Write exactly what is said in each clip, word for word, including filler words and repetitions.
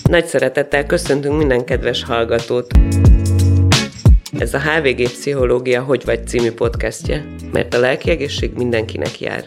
Nagy szeretettel köszöntünk minden kedves hallgatót. Ez a há vé gé Pszichológia Hogy vagy című podcastje, mert a lelki egészség mindenkinek jár.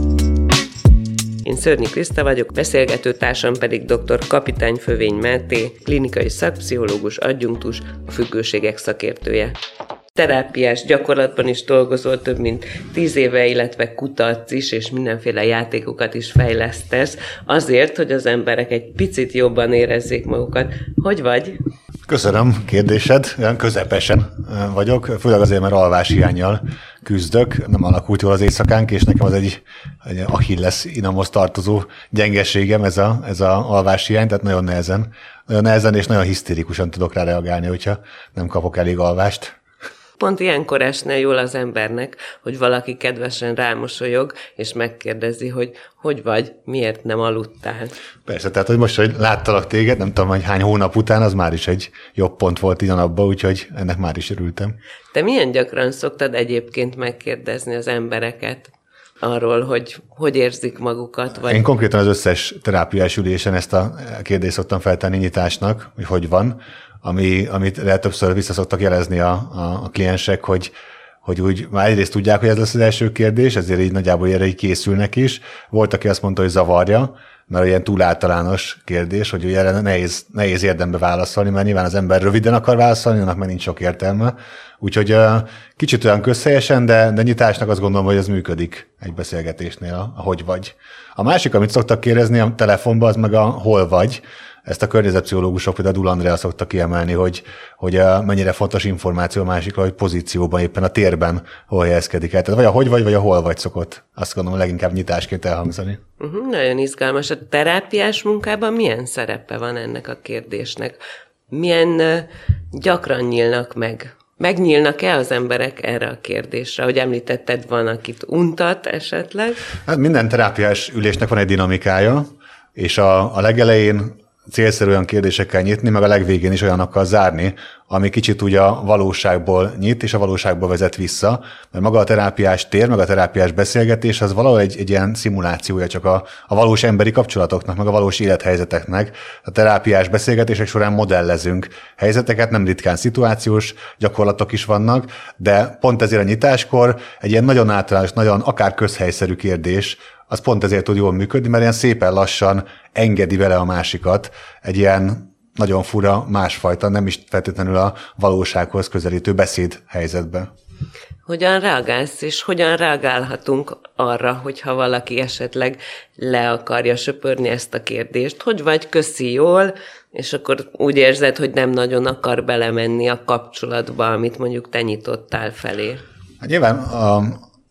Én Szörnyi Kriszta vagyok, beszélgető társam pedig dr. Kapitány Fövény Máté, klinikai szakpszichológus, adjunktus, a függőségek szakértője. Terápiás gyakorlatban is dolgozol több mint tíz éve, illetve kutatsz is, és mindenféle játékokat is fejlesztesz, azért, hogy az emberek egy picit jobban érezzék magukat. Hogy vagy? Köszönöm kérdésed, olyan közepesen vagyok, főleg azért, mert alváshiánnyal küzdök, nem alakult jól az éjszakánk, és nekem az egy, egy Achilles inamhoz tartozó gyengeségem, ez a, ez a alváshiány, tehát nagyon nehezen, nagyon nehezen és nagyon hisztérikusan tudok rá reagálni, hogyha nem kapok elég alvást. Pont ilyenkor esne jól az embernek, hogy valaki kedvesen rámosolyog, és megkérdezi, hogy hogy vagy, miért nem aludtál. Persze, tehát hogy most, hogy láttalak téged, nem tudom, hogy hány hónap után, az már is egy jobb pont volt ilyen napban, úgyhogy ennek már is örültem. Te milyen gyakran szoktad egyébként megkérdezni az embereket arról, hogy hogy érzik magukat? Vagy... Én konkrétan az összes terápiás ülésen ezt a kérdést szoktam feltenni nyitásnak, hogy hogy van, ami, amit többször vissza szoktak jelezni a, a, a kliensek, hogy, hogy úgy már egyrészt tudják, hogy ez lesz az első kérdés, ezért így nagyjából erre így készülnek is. Volt, aki azt mondta, hogy zavarja, mert ilyen túl általános kérdés, hogy ugye nehéz, nehéz érdembe válaszolni, mert nyilván az ember röviden akar válaszolni, annak meg nincs sok értelme. Úgyhogy kicsit olyan közhelyesen, de, de nyitásnak azt gondolom, hogy ez működik egy beszélgetésnél, a hogy vagy. A másik, amit szoktak kérdezni a telefonban, az meg a hol vagy. Ezt a környezetpszichológusok, például Dul Andrea szokta kiemelni, hogy, hogy mennyire fontos információ a másikra, hogy pozícióban, éppen a térben hol helyezkedik el. Tehát vagy a hogy vagy, vagy a hol vagy szokott, azt gondolom, leginkább nyitásként elhangzani. Uh-huh, nagyon izgalmas. A terápiás munkában milyen szerepe van ennek a kérdésnek? Milyen uh, gyakran nyílnak meg? Megnyílnak-e az emberek erre a kérdésre? Ahogy említetted, van, akit untat esetleg? Hát minden terápiás ülésnek van egy dinamikája, és a, a legelején célszerű olyan kérdésekkel nyitni, meg a legvégén is olyanokkal zárni, ami kicsit ugye a valóságból nyit, és a valóságból vezet vissza, mert maga a terápiás tér, meg a terápiás beszélgetés, az valahol egy, egy ilyen szimulációja csak a, a valós emberi kapcsolatoknak, meg a valós élethelyzeteknek. A terápiás beszélgetések során modellezünk helyzeteket, nem ritkán szituációs gyakorlatok is vannak, de pont ezért a nyitáskor egy ilyen nagyon általános, nagyon akár közhelyszerű kérdés, az pont ezért tud jól működni, mert ilyen szépen lassan engedi vele a másikat egy ilyen nagyon fura, másfajta, nem is feltétlenül a valósághoz közelítő beszédhelyzetbe. Hogyan reagálsz, és hogyan reagálhatunk arra, hogyha valaki esetleg le akarja söpörni ezt a kérdést? Hogy vagy, köszi, jól, és akkor úgy érzed, hogy nem nagyon akar belemenni a kapcsolatba, amit mondjuk te nyitottál felé? Hát nyilván a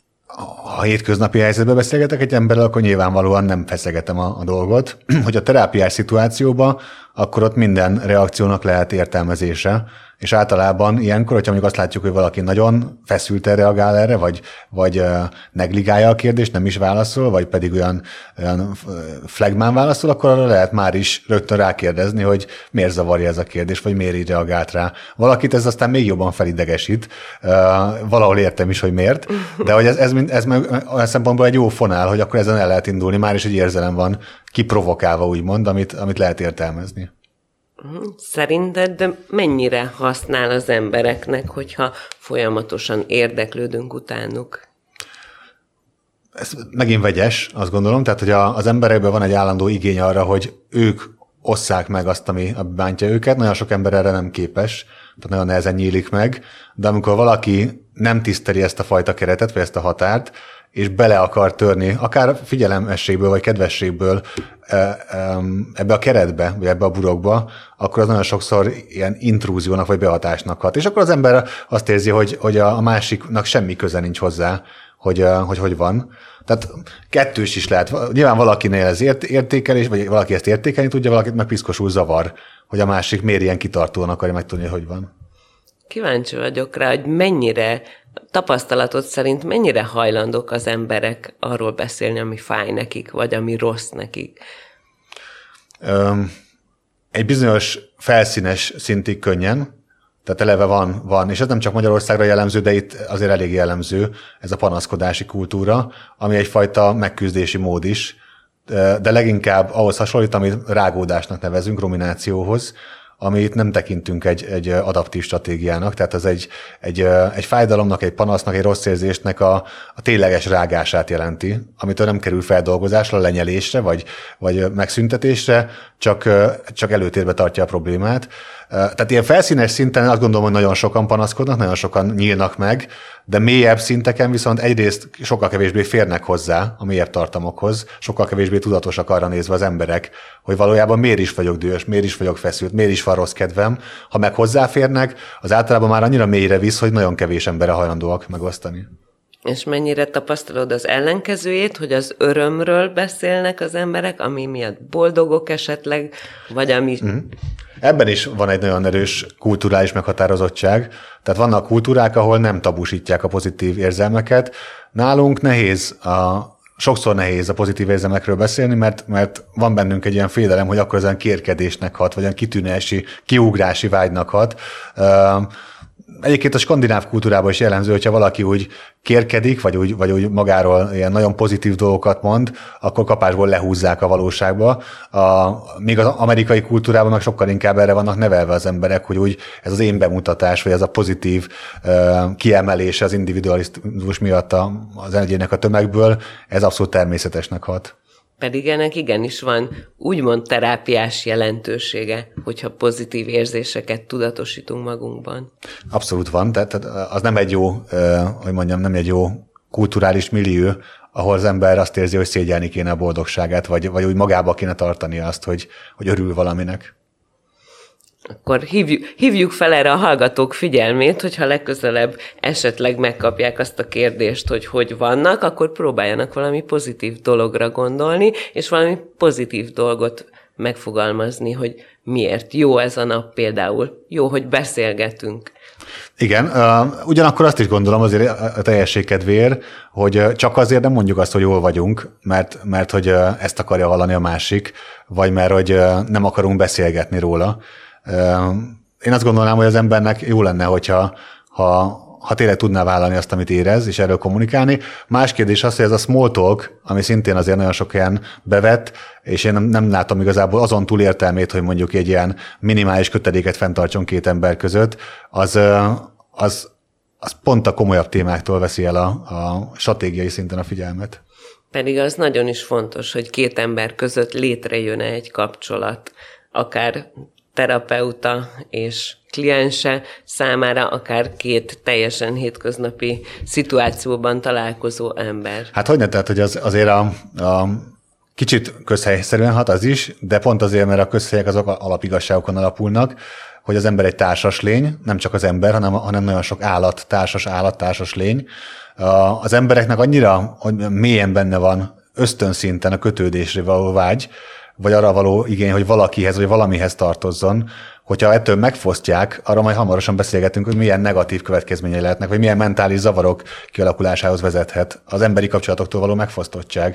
Ha hétköznapi helyzetben beszélgetek egy emberrel, akkor nyilvánvalóan nem feszegetem a, a dolgot. Hogy a terápiás szituációban, akkor ott minden reakciónak lehet értelmezése, és általában ilyenkor, hogyha mondjuk azt látjuk, hogy valaki nagyon feszülten reagál erre, vagy, vagy uh, negligálja a kérdést, nem is válaszol, vagy pedig olyan, olyan flegmán válaszol, akkor arra lehet már is rögtön rákérdezni, hogy miért zavarja ez a kérdés, vagy miért így reagált rá. Valakit ez aztán még jobban felidegesít, uh, valahol értem is, hogy miért, de hogy ez, ez, ez olyan szempontból egy jó fonál, hogy akkor ezen el lehet indulni, már is egy érzelem van kiprovokálva, úgymond, amit, amit lehet értelmezni. Szerinted mennyire használ az embereknek, hogyha folyamatosan érdeklődünk utánuk? Ez megint vegyes, azt gondolom, tehát hogy az emberekben van egy állandó igény arra, hogy ők osszák meg azt, ami bántja őket. Nagyon sok ember erre nem képes, tehát nagyon nehezen nyílik meg, de amikor valaki nem tiszteli ezt a fajta keretet, vagy ezt a határt, és bele akar törni, akár figyelemességből, vagy kedvességből ebbe a keretbe, vagy ebbe a burokba, akkor az nagyon sokszor ilyen intrúziónak, vagy behatásnak hat. És akkor az ember azt érzi, hogy, hogy a másiknak semmi köze nincs hozzá, hogy hogy, hogy van. Tehát kettős is lehet. Nyilván valakinél ez ért, értékelés, vagy valaki ezt értékelni tudja, valakit meg piszkosul zavar, hogy a másik miért ilyen kitartóan akarja megtudni, hogy van. Kíváncsi vagyok rá, hogy mennyire, tapasztalatod szerint mennyire hajlandók az emberek arról beszélni, ami fáj nekik, vagy ami rossz nekik? Egy bizonyos felszínes szintig könnyen, tehát eleve van, van, és ez nem csak Magyarországra jellemző, de itt azért elég jellemző ez a panaszkodási kultúra, ami egyfajta megküzdési mód is. de leginkább ahhoz hasonlít, amit rágódásnak nevezünk, ruminációhoz, amit nem tekintünk egy, egy adaptív stratégiának, tehát ez egy, egy, egy fájdalomnak, egy panasznak, egy rossz érzésnek a, a tényleges rágását jelenti, amitől nem kerül feldolgozásra, lenyelésre, vagy, vagy megszüntetésre, csak, csak előtérbe tartja a problémát. Tehát ilyen felszínes szinten azt gondolom, hogy nagyon sokan panaszkodnak, nagyon sokan nyílnak meg, de mélyebb szinteken viszont egyrészt sokkal kevésbé férnek hozzá a mélyebb tartalmakhoz, sokkal kevésbé tudatosak arra nézve az emberek, hogy valójában miért is vagyok dühös, miért is vagyok feszült, miért is van rossz kedvem. Ha meg hozzáférnek, az általában már annyira mélyre visz, hogy nagyon kevés emberre hajlandóak megosztani. És mennyire tapasztalod az ellenkezőjét, hogy az örömről beszélnek az emberek, ami miatt boldogok esetleg, vagy ami... Mm. Ebben is van egy nagyon erős kulturális meghatározottság. Tehát vannak kultúrák, ahol nem tabusítják a pozitív érzelmeket. Nálunk nehéz, a, sokszor nehéz a pozitív érzelmekről beszélni, mert, mert van bennünk egy ilyen félelem, hogy akkor ezen kérkedésnek hat, vagy olyan kitűnési, kiugrási vágynak hat. Egyébként a skandináv kultúrában is jellemző, hogyha valaki úgy kérkedik, vagy úgy, vagy úgy magáról ilyen nagyon pozitív dolgokat mond, akkor kapásból lehúzzák a valóságba. A, míg az amerikai kultúrában meg sokkal inkább erre vannak nevelve az emberek, hogy úgy ez az én bemutatás, vagy ez a pozitív uh, kiemelése az individualizmus miatt a, az egyének a tömegből, ez abszolút természetesnek hat. Pedig ennek igenis van úgymond terápiás jelentősége, hogyha pozitív érzéseket tudatosítunk magunkban. Abszolút van, tehát az nem egy jó, hogy mondjam, nem egy jó kulturális millió, ahol az ember azt érzi, hogy szégyelni kéne a boldogságát, vagy, vagy úgy magába kéne tartani azt, hogy, hogy örül valaminek. Akkor hívjuk, hívjuk fel erre a hallgatók figyelmét, hogyha legközelebb esetleg megkapják azt a kérdést, hogy hogy vannak, akkor próbáljanak valami pozitív dologra gondolni, és valami pozitív dolgot megfogalmazni, hogy miért jó ez a nap például. Jó, hogy beszélgetünk. Igen, uh, ugyanakkor azt is gondolom azért a teljesség kedvéért, hogy csak azért nem mondjuk azt, hogy jól vagyunk, mert, mert hogy ezt akarja hallani a másik, vagy mert hogy nem akarunk beszélgetni róla. Én azt gondolnám, hogy az embernek jó lenne, hogyha ha, ha tényleg tudná vállalni azt, amit érez, és erről kommunikálni. Más kérdés az, hogy ez a small talk, ami szintén azért nagyon sok ilyen bevett, és én nem, nem látom igazából azon túl értelmét, hogy mondjuk egy ilyen minimális kötedéket fenntartson két ember között, az, az, az pont a komolyabb témáktól veszi el a, a stratégiai szinten a figyelmet. Pedig az nagyon is fontos, hogy két ember között létrejön egy kapcsolat, akár terapeuta és kliense számára, akár két teljesen hétköznapi szituációban találkozó ember. Hát hogy ne, tehát, hogy az, azért a, a kicsit közhelyszerűen hat az is, de pont azért, mert a közhelyek azok alapigazságokon alapulnak, hogy az ember egy társas lény, nem csak az ember, hanem, hanem nagyon sok állat, társas állat, társas lény. Az embereknek annyira, hogy mélyen benne van ösztönszinten a kötődésre való vágy, vagy arra való igény, hogy valakihez, vagy valamihez tartozzon, hogyha ettől megfosztják, arra majd hamarosan beszélgetünk, hogy milyen negatív következményei lehetnek, vagy milyen mentális zavarok kialakulásához vezethet az emberi kapcsolatoktól való megfosztottság.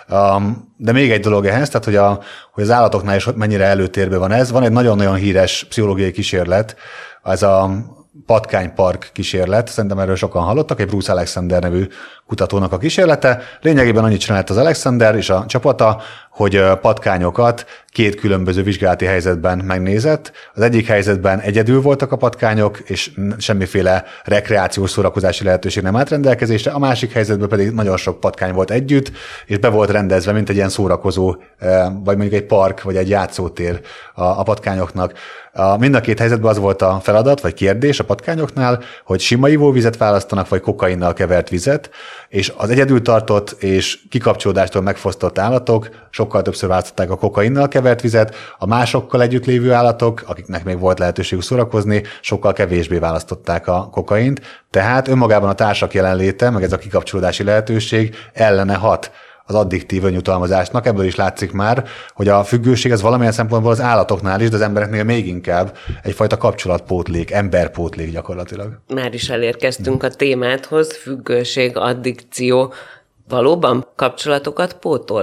De még egy dolog ehhez, tehát hogy, a, hogy az állatoknál is mennyire előtérben van ez. Van egy nagyon-nagyon híres pszichológiai kísérlet, ez a patkánypark kísérlet, szerintem erről sokan hallottak, egy Bruce Alexander nevű kutatónak a kísérlete. Lényegében annyit csinált az Alexander és a csapata, hogy patkányokat két különböző vizsgálati helyzetben megnézett. Az egyik helyzetben egyedül voltak a patkányok, és semmiféle rekreációs szórakozási lehetőség nem állt rendelkezésre, a másik helyzetben pedig nagyon sok patkány volt együtt, és be volt rendezve, mint egy ilyen szórakozó, vagy mondjuk egy park, vagy egy játszótér a patkányoknak. Mind a két helyzetben az volt a feladat, vagy kérdés a patkányoknál, hogy sima ivóvizet választanak, vagy kokainnal kevert vizet, és az egyedül tartott és kikapcsolódástól megfosztott állatok sokkal többször választották a kokainnal kevert vizet, a másokkal együtt lévő állatok, akiknek még volt lehetőségük szórakozni, sokkal kevésbé választották a kokaint, tehát önmagában a társak jelenléte, meg ez a kikapcsolódási lehetőség ellene hat az addiktív önjutalmazásnak. Ebből is látszik már, hogy a függőség ez valamilyen szempontból az állatoknál is, de az embereknél még inkább egyfajta kapcsolatpótlék, emberpótlék gyakorlatilag. Már is elérkeztünk a témádhoz, függőség, addikció. Valóban kapcsolatokat pótol?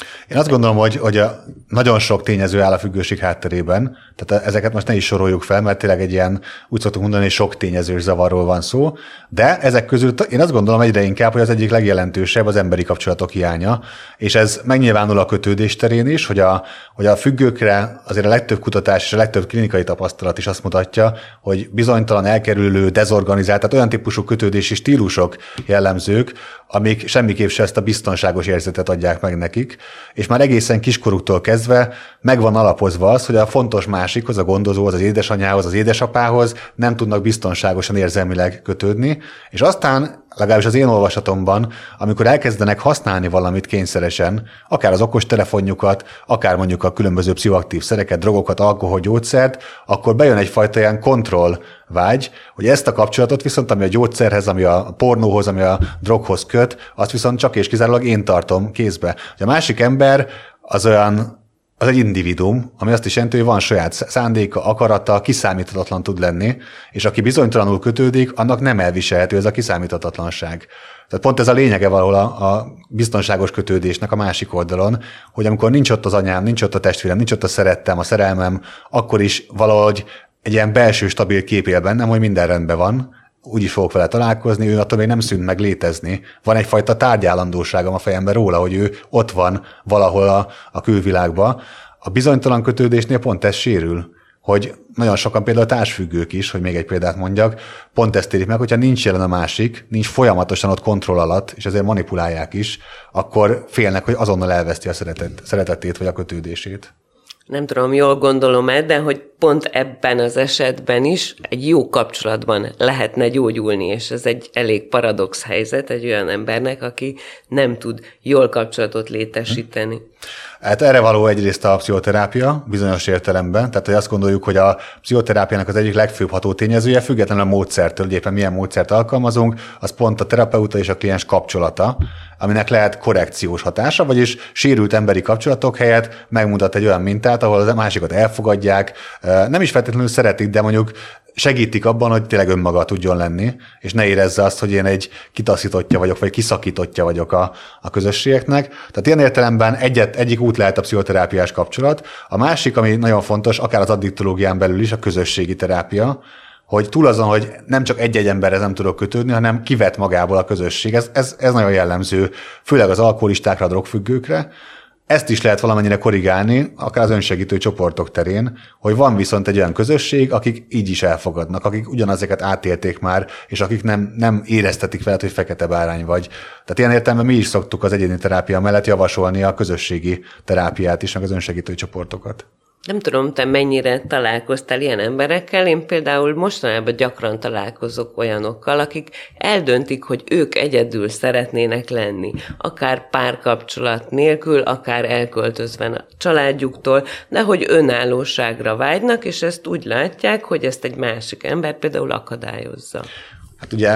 Én azt gondolom, hogy, hogy a nagyon sok tényező áll a függőség hátterében, tehát ezeket most ne is soroljuk fel, mert tényleg egy ilyen, úgy szoktunk mondani, hogy sok tényezős zavarról van szó, de ezek közül én azt gondolom egyre inkább, hogy az egyik legjelentősebb az emberi kapcsolatok hiánya, és ez megnyilvánul a kötődés terén is, hogy a, hogy a függőkre azért a legtöbb kutatás és a legtöbb klinikai tapasztalat is azt mutatja, hogy bizonytalan, elkerülő, dezorganizált, tehát olyan típusú kötődési stílusok jellemzők, amik semmiképp se ezt a biztonságos érzetet adják meg nekik, és már egészen kiskoruktól kezdve megvan alapozva az, hogy a fontos másikhoz, a gondozóhoz, az édesanyához, az édesapához nem tudnak biztonságosan érzelmileg kötődni, és aztán legalábbis az én olvasatomban, amikor elkezdenek használni valamit kényszeresen, akár az okostelefonjukat, akár mondjuk a különböző pszichoaktív szereket, drogokat, alkohol, gyógyszert, akkor bejön egyfajta ilyen kontrollvágy, hogy ezt a kapcsolatot viszont, ami a gyógyszerhez, ami a pornóhoz, ami a droghoz köt, azt viszont csak és kizárólag én tartom kézbe. A másik ember az olyan, az egy individuum, ami azt is jelenti, hogy van saját szándéka, akarata, kiszámíthatatlan tud lenni, és aki bizonytalanul kötődik, annak nem elviselhető ez a kiszámíthatatlanság. Tehát pont ez a lényege valahol a, a biztonságos kötődésnek a másik oldalon, hogy amikor nincs ott az anyám, nincs ott a testvérem, nincs ott a szerettem, a szerelmem, akkor is valahogy egy ilyen belső stabil kép él bennem, hogy minden rendben van, úgy is fogok vele találkozni, ő attól még nem szűnt meg létezni. Van egyfajta tárgyállandóságom a fejemben róla, hogy ő ott van valahol a, a külvilágban. A bizonytalan kötődésnél pont ez sérül, hogy nagyon sokan például társfüggők is, hogy még egy példát mondjak, pont ezt érik meg, hogyha nincs jelen a másik, nincs folyamatosan ott kontroll alatt, és ezért manipulálják is, akkor félnek, hogy azonnal elveszti a szeretet, szeretetét vagy a kötődését. Nem tudom, jól gondolom-e, de hogy pont ebben az esetben is egy jó kapcsolatban lehetne gyógyulni, és ez egy elég paradox helyzet egy olyan embernek, aki nem tud jól kapcsolatot létesíteni. Hát erre való egyrészt a pszichoterápia bizonyos értelemben, tehát hogy azt gondoljuk, hogy a pszichoterápiának az egyik legfőbb hatótényezője, függetlenül a módszertől, hogy éppen milyen módszert alkalmazunk, az pont a terapeuta és a kliens kapcsolata, aminek lehet korrekciós hatása, vagyis sérült emberi kapcsolatok helyett megmutat egy olyan mintát, ahol a másikat elfogadják, nem is feltétlenül szeretik, de mondjuk segítik abban, hogy tényleg önmaga tudjon lenni, és ne érezze azt, hogy én egy kitaszítottja vagyok, vagy kiszakítottja vagyok a, a közösségeknek. Tehát ilyen értelemben egyet, egyik út lehet a pszichoterápiás kapcsolat. A másik, ami nagyon fontos, akár az addiktológián belül is, a közösségi terápia, hogy túl azon, hogy nem csak egy-egy emberhez nem tudok kötődni, hanem kivet magából a közösség. Ez, ez, ez nagyon jellemző, főleg az alkoholistákra, a drogfüggőkre. Ezt is lehet valamennyire korrigálni, akár az önsegítő csoportok terén, hogy van viszont egy olyan közösség, akik így is elfogadnak, akik ugyanazeket átélték már, és akik nem, nem éreztetik veled, hogy fekete bárány vagy. Tehát ilyen értelemben mi is szoktuk az egyéni terápia mellett javasolni a közösségi terápiát is, meg az önsegítő csoportokat. Nem tudom, te mennyire találkoztál ilyen emberekkel, én például mostanában gyakran találkozok olyanokkal, akik eldöntik, hogy ők egyedül szeretnének lenni, akár párkapcsolat nélkül, akár elköltözve a családjuktól, de hogy önállóságra vágynak, és ezt úgy látják, hogy ezt egy másik ember például akadályozza. Hát ugye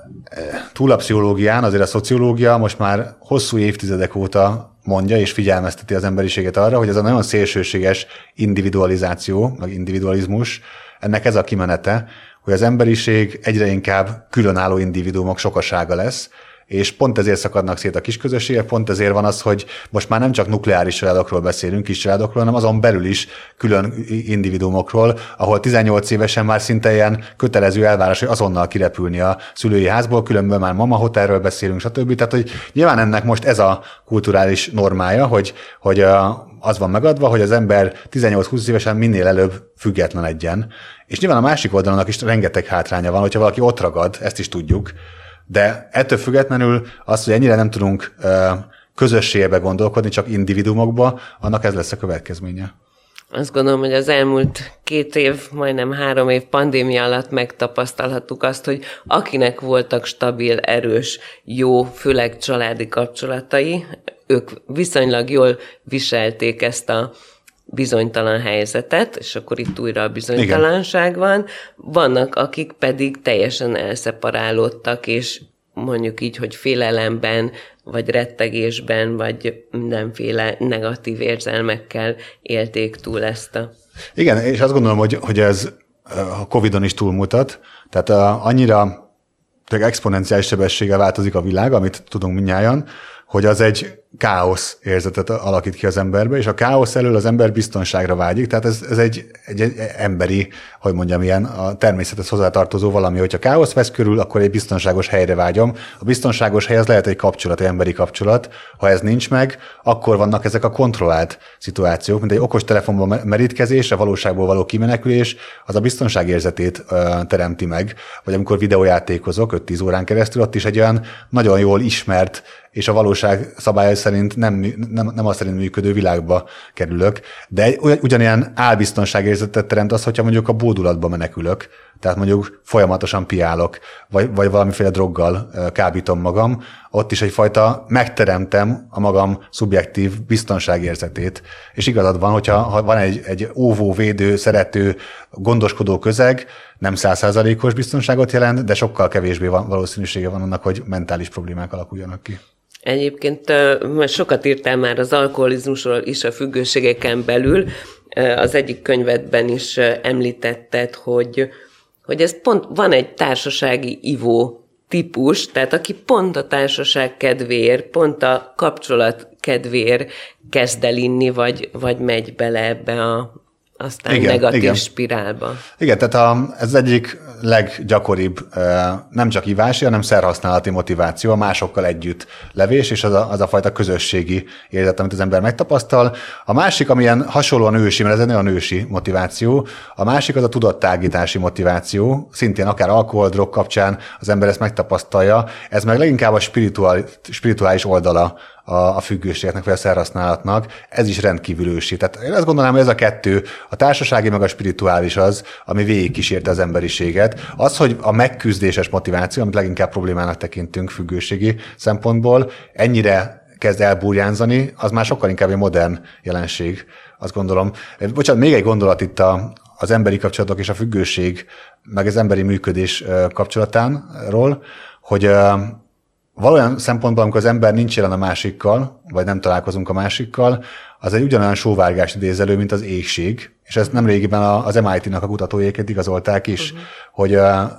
túl a pszichológián, azért a szociológia most már hosszú évtizedek óta mondja és figyelmezteti az emberiséget arra, hogy ez a nagyon szélsőséges individualizáció, meg individualizmus, ennek ez a kimenete, hogy az emberiség egyre inkább különálló individuumok sokasága lesz, és pont ezért szakadnak szét a kisközösségek, pont ezért van az, hogy most már nem csak nukleáris családokról beszélünk, kis családokról, hanem azon belül is külön individuumokról, ahol tizennyolc évesen már szinte ilyen kötelező elvárás, hogy azonnal kirepülni a szülői házból, különben már mama hotelről beszélünk, stb. Tehát, hogy nyilván ennek most ez a kulturális normája, hogy, hogy az van megadva, hogy az ember tizennyolc-húsz évesen minél előbb függetlenedjen. És nyilván a másik oldalnak is rengeteg hátránya van, hogyha valaki ott ragad, ezt is tudjuk. De ettől függetlenül az, hogy ennyire nem tudunk közösségbe gondolkodni, csak individuumokba, annak ez lesz a következménye. Azt gondolom, hogy az elmúlt két év, majdnem három év pandémia alatt megtapasztalhattuk azt, hogy akinek voltak stabil, erős, jó, főleg családi kapcsolatai, ők viszonylag jól viselték ezt a bizonytalan helyzetet, és akkor itt újra a bizonytalanság Igen. van. Vannak, akik pedig teljesen elszeparálódtak, és mondjuk így, hogy félelemben, vagy rettegésben, vagy mindenféle negatív érzelmekkel élték túl ezt a... Igen, és azt gondolom, hogy, hogy ez a Covidon is túlmutat, tehát annyira exponenciális sebességgel változik a világ, amit tudunk mindnyájan, hogy az egy káosz érzetet alakít ki az emberbe, és a káosz elől az ember biztonságra vágyik, tehát ez, ez egy, egy, egy emberi, hogy mondjam, ilyen a természethez hozzátartozó valami, hogyha káosz vesz körül, akkor egy biztonságos helyre vágyom. A biztonságos hely az lehet egy kapcsolat, egy emberi kapcsolat. Ha ez nincs meg, akkor vannak ezek a kontrollált szituációk, mint egy okos telefonban merítkezés, a valóságból való kimenekülés, az a biztonságérzetét ö, teremti meg. Vagy amikor videójátékozok öt-tíz órán keresztül, ott is egy olyan nagyon jól ismert és a valóság szabályai szerint nem, nem, nem az szerint működő világba kerülök. De ugyanilyen álbiztonságérzetet teremt az, hogyha mondjuk a bódulatba menekülök, tehát mondjuk folyamatosan piálok, vagy, vagy valamiféle droggal kábítom magam, ott is egyfajta megteremtem a magam szubjektív biztonságérzetét. És igazad van, hogyha ha van egy, egy óvó, védő, szerető, gondoskodó közeg, nem száz százalékos biztonságot jelent, de sokkal kevésbé van, valószínűsége van annak, hogy mentális problémák alakuljanak ki. Egyébként sokat írtál már az alkoholizmusról is a függőségeken belül. Az egyik könyvedben is említetted, hogy, hogy ez pont van egy társasági ivó típus, tehát aki pont a társaság kedvéért, pont a kapcsolat kedvéért kezd el inni, vagy, vagy megy bele ebbe a aztán igen, negatív igen. spirálba. Igen, tehát a, ez egyik leggyakoribb nem csak ivási, hanem szerhasználati motiváció, a másokkal együtt levés, és az a, az a fajta közösségi érzet, amit az ember megtapasztal. A másik, amilyen hasonlóan ősi, mert ez egy nagyon ősi motiváció, a másik az a tudattágítási motiváció, szintén akár alkohol, drog kapcsán az ember ezt megtapasztalja, ez meg leginkább a spirituális, spirituális oldala a függőségnek, vagy a szerhasználatnak, ez is rendkívül ősi. Tehát én azt gondolom, hogy ez a kettő, a társasági meg a spirituális az, ami végigkísérte az emberiséget. Az, hogy a megküzdéses motiváció, amit leginkább problémának tekintünk függőségi szempontból, ennyire kezd elburjánzani, az már sokkal inkább egy modern jelenség, azt gondolom. Bocsánat, még egy gondolat itt a, az emberi kapcsolatok és a függőség, meg az emberi működés kapcsolatánról, hogy valójában szempontból, amikor az ember nincs jelen a másikkal, vagy nem találkozunk a másikkal, az egy ugyanolyan sóvárgást idéz elő, mint az éhség. És ezt nemrégiben az em i té-nak a kutatóéket igazolták is, uh-huh. hogy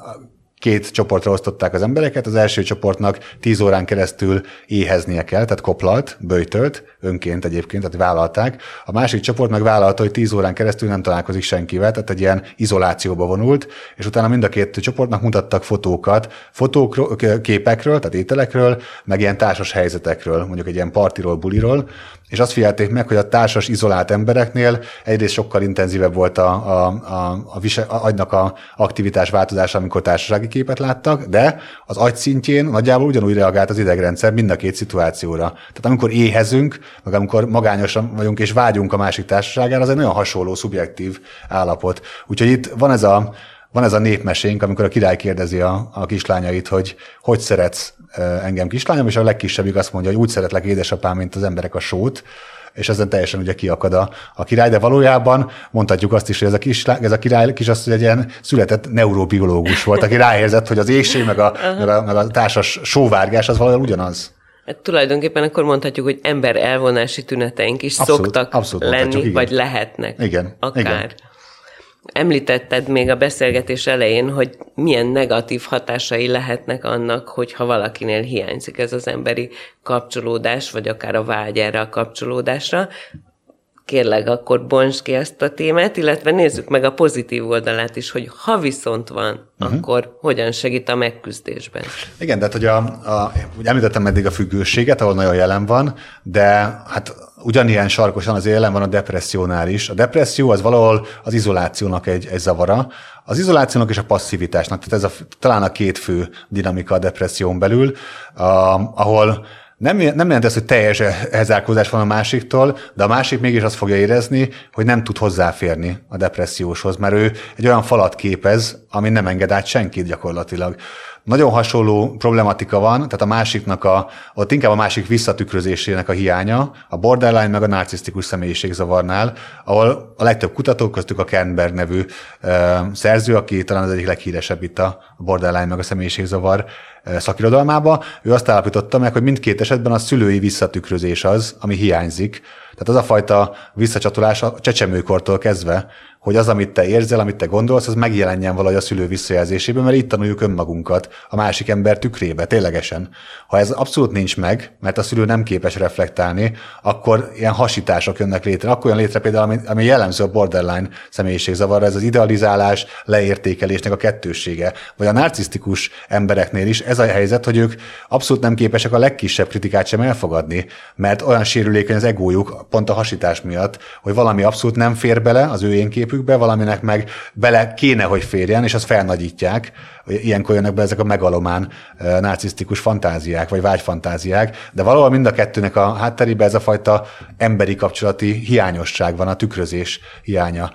két csoportra osztották az embereket, az első csoportnak tíz órán keresztül éheznie kell, tehát koplalt, böjtölt, önként egyébként, tehát vállalták. A másik csoport meg vállalta, hogy tíz órán keresztül nem találkozik senkivel, tehát egy ilyen izolációba vonult, és utána mind a két csoportnak mutattak fotókat, fotókról, képekről, tehát ételekről, meg ilyen társas helyzetekről, mondjuk egy ilyen partiról, buliról, és azt figyelték meg, hogy a társas izolált embereknél egyrészt sokkal intenzívebb volt a, a, a, a visel, agynak a aktivitás változása, amikor társasági képet láttak, de az agy szintjén nagyjából ugyanúgy reagált az idegrendszer mind a két szituációra. Tehát amikor éhezünk, meg amikor magányosan vagyunk és vágyunk a másik társaságára, az egy nagyon hasonló, szubjektív állapot. Úgyhogy itt van ez a, van ez a népmesénk, amikor a király kérdezi a, a kislányait, hogy hogy szeretsz engem kislányom, és a legkisebbik azt mondja, hogy úgy szeretlek édesapám, mint az emberek a sót, és ezen teljesen ugye kiakad a, a király, de valójában mondhatjuk azt is, hogy ez a, kislány, ez a király kisasszony egy ilyen született neurobiológus volt, aki ráérzett, hogy az éhség, meg a, meg a, meg a társas sóvárgás az valahol ugyanaz. Hát tulajdonképpen akkor mondhatjuk, hogy ember elvonási tüneteink is abszolút, szoktak abszolút lenni, igen. Vagy lehetnek. Igen, akár. Igen. Említetted még a beszélgetés elején, hogy milyen negatív hatásai lehetnek annak, hogyha valakinél hiányzik ez az emberi kapcsolódás, vagy akár a vágy erre a kapcsolódásra. Kérlek, akkor bontsd ki ezt a témát, illetve nézzük meg a pozitív oldalát is, hogy ha viszont van, uh-huh. akkor hogyan segít a megküzdésben. Igen, tehát hogy a, a, ugye említettem eddig a függőséget, ahol nagyon jelen van, de hát ugyanilyen sarkosan az jelen van a depressziónál is. A depresszió az valahol az izolációnak egy, egy zavara, az izolációnak és a passzivitásnak, tehát ez a, talán a két fő dinamika a depresszión belül, a, ahol Nem, nem jelent ez, hogy teljes elzárkózás van a másiktól, de a másik mégis azt fogja érezni, hogy nem tud hozzáférni a depresszióshoz, mert ő egy olyan falat képez, ami nem enged át senkit gyakorlatilag. Nagyon hasonló problematika van, tehát a másiknak a, ott inkább a másik visszatükrözésének a hiánya, a borderline meg a narcisztikus személyiségzavarnál, ahol a legtöbb kutató, köztük a Kernberg nevű e, szerző, aki talán az egyik leghíresebb itt a borderline meg a személyiségzavar e, szakirodalmába, ő azt állapította meg, hogy mindkét esetben a szülői visszatükrözés az, ami hiányzik. Tehát az a fajta visszacsatolás a csecsemőkortól kezdve, hogy az, amit te érzel, amit te gondolsz, az megjelenjen valahogy a szülő visszajelzésében, mert itt tanuljuk önmagunkat a másik ember tükrébe, ténylegesen. Ha ez abszolút nincs meg, mert a szülő nem képes reflektálni, akkor ilyen hasítások jönnek létre. Akkor jön létre például, ami, ami jellemző a borderline személyiségzavarra, ez az idealizálás, leértékelésnek a kettőssége. Vagy a narcisztikus embereknél is ez a helyzet, hogy ők abszolút nem képesek a legkisebb kritikát sem elfogadni, mert olyan sérülékeny az egójuk pont a hasítás miatt, hogy valami abszolút nem fér bele az ő én képükbe, valaminek meg bele kéne, hogy férjen, és azt felnagyítják. Ilyenkor jönnek be ezek a megalomán narcisztikus fantáziák, vagy vágyfantáziák, de valahol mind a kettőnek a hátterében ez a fajta emberi kapcsolati hiányosság van, a tükrözés hiánya.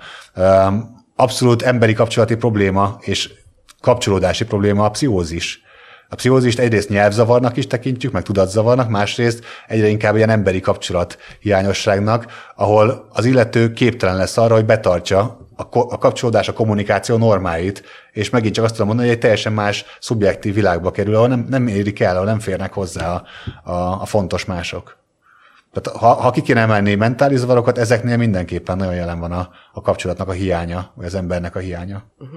Abszolút emberi kapcsolati probléma, és kapcsolódási probléma a pszichózis. A pszichózist egyrészt nyelvzavarnak is tekintjük, meg tudatzavarnak, másrészt egyre inkább ilyen emberi kapcsolat hiányosságnak, ahol az illető képtelen lesz arra, hogy betartsa a, ko- a kapcsolódás, a kommunikáció normáit, és megint csak azt tudom mondani, hogy egy teljesen más szubjektív világba kerül, ahol nem, nem érik el, ahol nem férnek hozzá a, a, a fontos mások. Tehát ha, ha ki kéne emelni mentális zavarokat, ezeknél mindenképpen nagyon jelen van a, a kapcsolatnak a hiánya, vagy az embernek a hiánya. Uh-huh.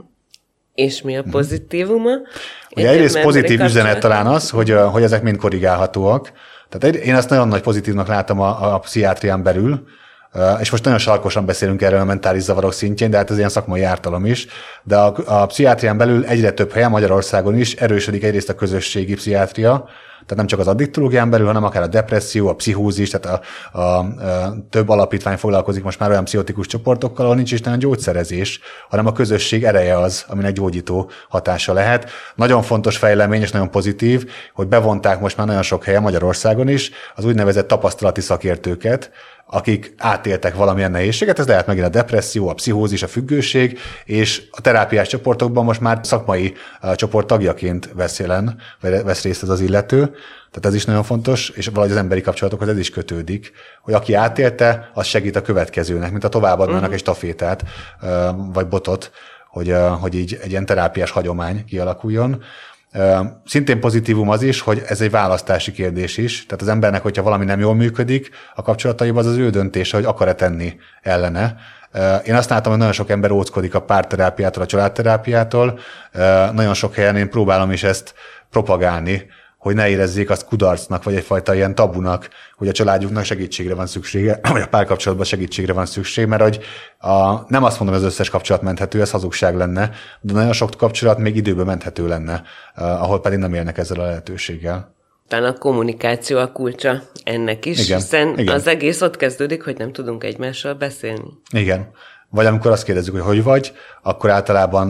És mi a pozitívuma? Ugye egyrészt pozitív üzenet talán az, hogy, hogy ezek mind korrigálhatóak. Tehát én ezt nagyon nagy pozitívnak látom a, a pszichiátrián belül, és most nagyon sarkosan beszélünk erről a mentális zavarok szintjén, de hát ez ilyen szakmai ártalom is. De a, a pszichiátrián belül egyre több helyen, Magyarországon is erősödik egyrészt a közösségi pszichiátria, tehát nem csak az addiktológián belül, hanem akár a depresszió, a pszichózis, tehát a, a, a több alapítvány foglalkozik most már olyan pszichotikus csoportokkal, ahol nincs is nagyon gyógyszerezés, hanem a közösség ereje az, aminek gyógyító hatása lehet. Nagyon fontos fejlemény és nagyon pozitív, hogy bevonták most már nagyon sok helyen Magyarországon is az úgynevezett tapasztalati szakértőket, akik átéltek valamilyen nehézséget, ez lehet megint a depresszió, a pszichózis, a függőség, és a terápiás csoportokban most már szakmai csoport tagjaként vesz jelen, vagy vesz részt ez az illető. Tehát ez is nagyon fontos, és valahogy az emberi kapcsolatokhoz ez is kötődik, hogy aki átélte, az segít a következőnek, mint a továbbadnának uh-huh. egy stafétát, vagy botot, hogy, hogy így egy ilyen terápiás hagyomány kialakuljon. Szintén pozitívum az is, hogy ez egy választási kérdés is. Tehát az embernek, hogyha valami nem jól működik a kapcsolataiban, az az ő döntése, hogy akar-e tenni ellene. Én azt látom, hogy nagyon sok ember óckodik a párterápiától, a családterápiától. Nagyon sok helyen én próbálom is ezt propagálni, hogy ne érezzék azt kudarcnak, vagy egyfajta ilyen tabunak, hogy a családjuknak segítségre van szüksége, vagy a párkapcsolatban segítségre van szükség, mert hogy a, nem azt mondom, hogy az összes kapcsolat menthető, ez hazugság lenne, de nagyon sok kapcsolat még időben menthető lenne, ahol pedig nem élnek ezzel a lehetőséggel. Talán a kommunikáció a kulcsa ennek is, igen, hiszen igen. Az egész ott kezdődik, hogy nem tudunk egymással beszélni. Igen. Vagy amikor azt kérdezzük, hogy hogy vagy, akkor általában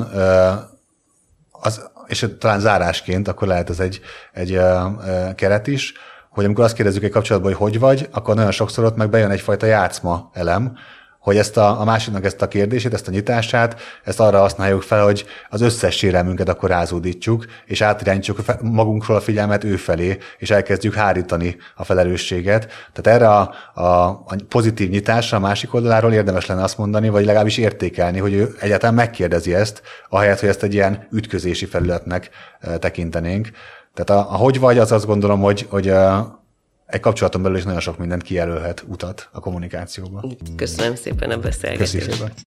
az és talán zárásként, akkor lehet ez egy, egy uh, keret is, hogy amikor azt kérdezzük egy kapcsolatban, hogy hogy vagy, akkor nagyon sokszor ott meg bejön egyfajta játszma elem, hogy ezt a, a másiknak ezt a kérdését, ezt a nyitását, ezt arra használjuk fel, hogy az összes sérelmünket akkor rázódítsuk, és átirányítsuk magunkról a figyelmet ő felé, és elkezdjük hárítani a felelősséget. Tehát erre a, a, a pozitív nyitásra a másik oldaláról érdemes lenne azt mondani, vagy legalábbis értékelni, hogy ő egyáltalán megkérdezi ezt, ahelyett, hogy ezt egy ilyen ütközési felületnek tekintenénk. Tehát a, a hogy vagy, az azt gondolom, hogy, hogy egy kapcsolaton belül is nagyon sok mindent kijelölhet utat a kommunikációban. Köszönöm szépen a beszélgetést. Köszönöm szépen.